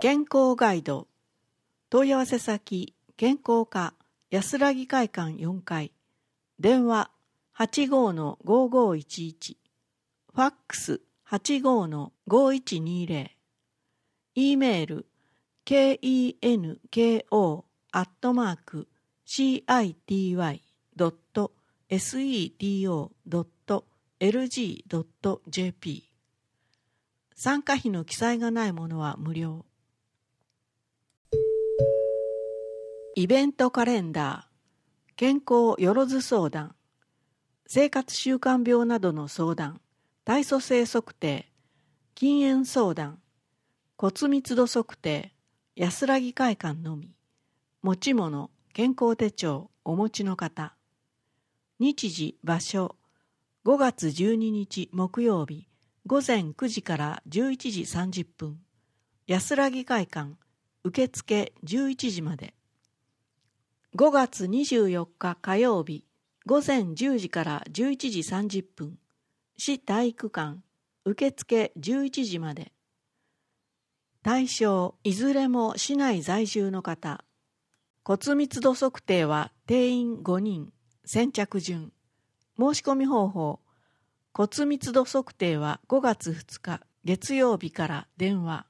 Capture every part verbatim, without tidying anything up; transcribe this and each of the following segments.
健康ガイド。問い合わせ先、健康課安らぎ会館よんかい。電話 はちごーのごーごーいちいち。ファックス はちごーのごーいちにーぜろ。E メール ケンコ アットマーク シーアイティーワイ ドット セト ドット エルジー ドット ジェーピー。参加費の記載がないものは無料。イベントカレンダー、健康よろず相談、生活習慣病などの相談、体組成測定、禁煙相談、骨密度測定、安らぎ会館のみ、持ち物、健康手帳お持ちの方、日時、場所、ごがつじゅうににち木曜日、ごぜんくじからじゅういちじさんじゅっぷん、安らぎ会館、受付じゅういちじまで。ごがつにじゅうよっか火曜日、ごぜんじゅうじからじゅういちじさんじゅっぷん、市体育館、受付じゅういちじまで。対象、いずれも市内在住の方。骨密度測定は定員ごにん、先着順。申し込み方法、骨密度測定はごがつふつか月曜日から電話。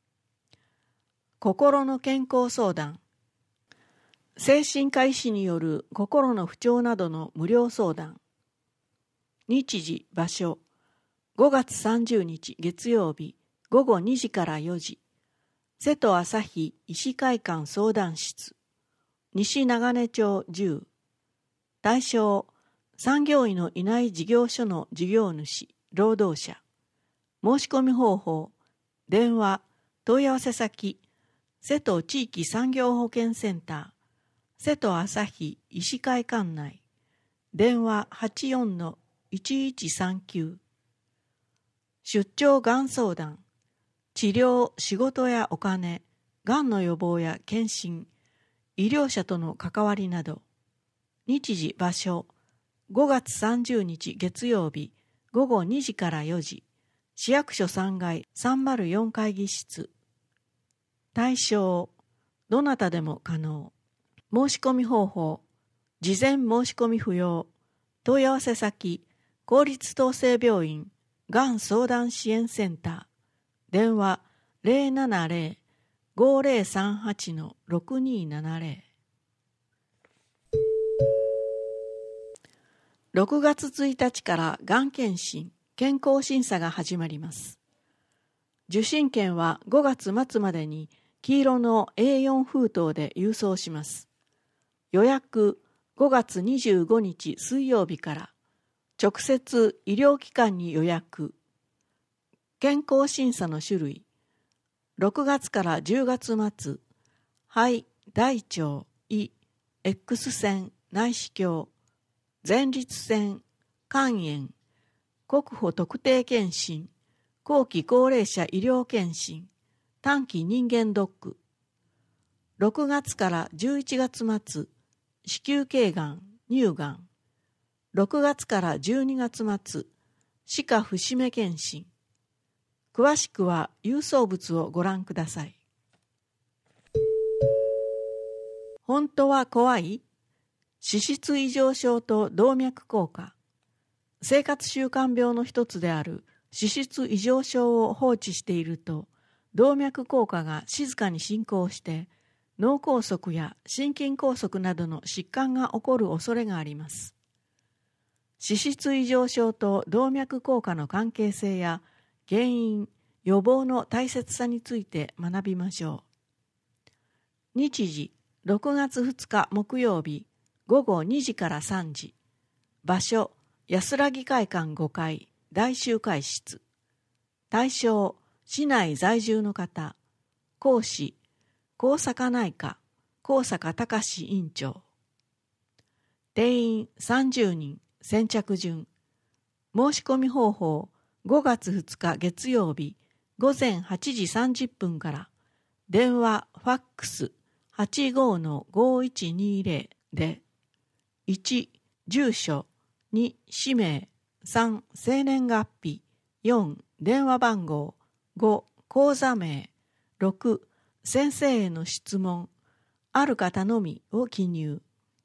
心の健康相談。精神科医師による心の不調などの無料相談。日時、場所、ごがつさんじゅうにち月曜日ごごにじからよじ、瀬戸朝日医師会館相談室、西長根町じゅう。対象、産業医のいない事業所の事業主、労働者。申し込み方法、電話、問い合わせ先、瀬戸地域産業保健センター、瀬戸朝日医師会館内、電話 はちよんのいちいちさんきゅう。出張がん相談、治療、仕事やお金、がんの予防や検診、医療者との関わりなど。日時、場所、ごがつさんじゅうにち月曜日ごごにじからよじ、市役所さんがいさんまるよん会議室。対象、どなたでも可能。申し込み方法、事前申し込み不要。問い合わせ先、公立統制病院がん相談支援センター。電話 ゼロななゼロ ごゼロさんはち ろくにーななゼロ。ろくがつついたちからがん検診、健康審査が始まります。受診券はごがつまつまでに黄色の エーよん 封筒で郵送します。予約ごがつにじゅうごにち水曜日から、直接医療機関に予約。健康審査の種類、ろくがつからじゅうがつ末、肺、大腸、胃、X 線、内視鏡、前立腺、肝炎、国保特定健診、後期高齢者医療健診、短期人間ドック。ろくがつからじゅういちがつ末、子宮頸がん、乳がん。ろくがつからじゅうにがつ末、歯科節目検診。詳しくは郵送物をご覧ください。本当は怖い？脂質異常症と動脈硬化。生活習慣病の一つである脂質異常症を放置していると、動脈硬化が静かに進行して、脳梗塞や心筋梗塞などの疾患が起こる恐れがあります。脂質異常症と動脈硬化の関係性や原因、予防の大切さについて学びましょう。日時、ろくがつふつか木曜日、ごごにじからさんじ。場所、安らぎ会館ごかい、大集会室。対象、市内在住の方。講師、高坂内科、高坂隆院長。定員さんじゅうにん、先着順。申し込み方法、ごがつふつか月曜日、ごぜんはちじさんじゅっぷんから、電話、ファックス、はちごーのごいちにーぜろで、いち、住所、に、氏名、さん、生年月日、よん、電話番号、ご、口座名、ろく、 先生への質問、ある方のみを記入。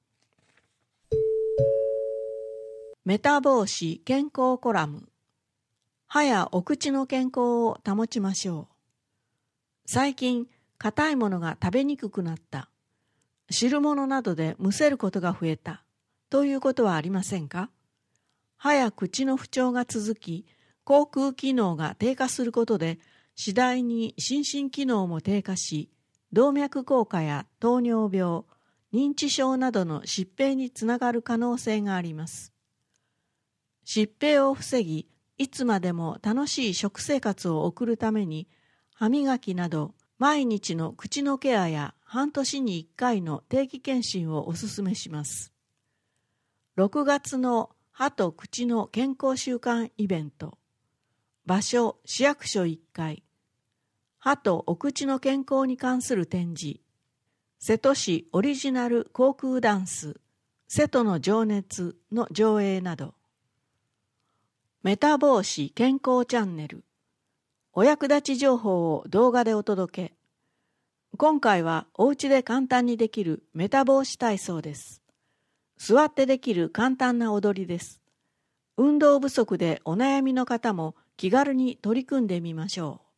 メタ帽子健康コラム。歯やお口の健康を保ちましょう。最近、硬いものが食べにくくなった。汁物などでむせることが増えた。ということはありませんか？歯や口の不調が続き、口腔機能が低下することで、次第に心身機能も低下し、動脈硬化や糖尿病、認知症などの疾病につながる可能性があります。疾病を防ぎ、いつまでも楽しい食生活を送るために、歯磨きなど毎日の口のケアや半年にいっかいの定期検診をお勧めします。ろくがつの歯と口の健康週間イベント。場所、市役所いっかい。歯とお口の健康に関する展示。瀬戸市オリジナル口腔ダンス、瀬戸の情熱の上映など。メタ帽子健康チャンネル。お役立ち情報を動画でお届け。今回はお家で簡単にできるメタ帽子体操です。座ってできる簡単な踊りです。運動不足でお悩みの方も気軽に取り組んでみましょう。